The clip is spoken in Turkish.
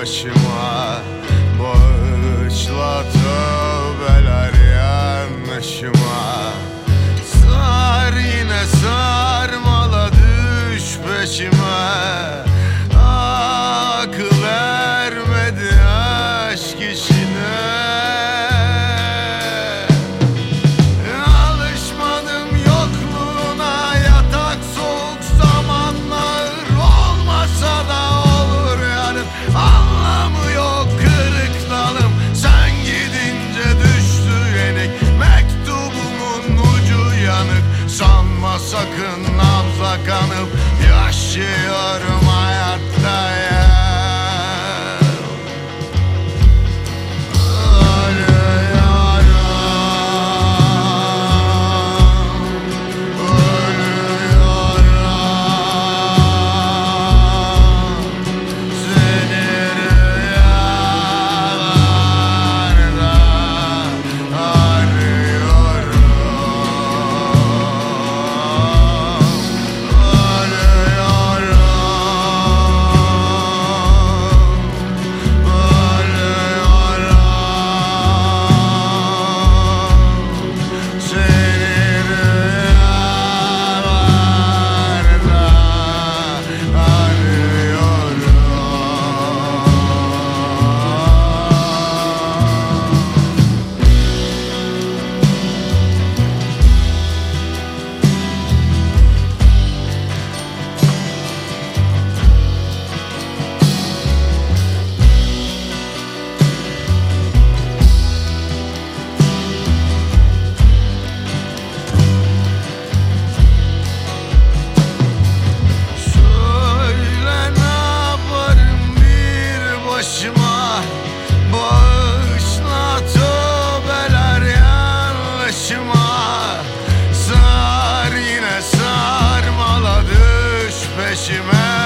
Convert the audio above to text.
başıma. Bağışla tövbeler yanlışıma. Sar yine sarmala düş peşime. Akıl ermedi aşk işine. Alışmadım yokluğuna, yatak soğuk zamanlar. Olmasa da olur yarın, anlamı yok kırık dalım. Sen gidince düştü yenik, mektubumun ucu yanık. Sanma sakın nabza kanıp yaşıyorum hayatta ya. Bağışla tövbeler yanlışıma. Sar yine sarmala düş peşime.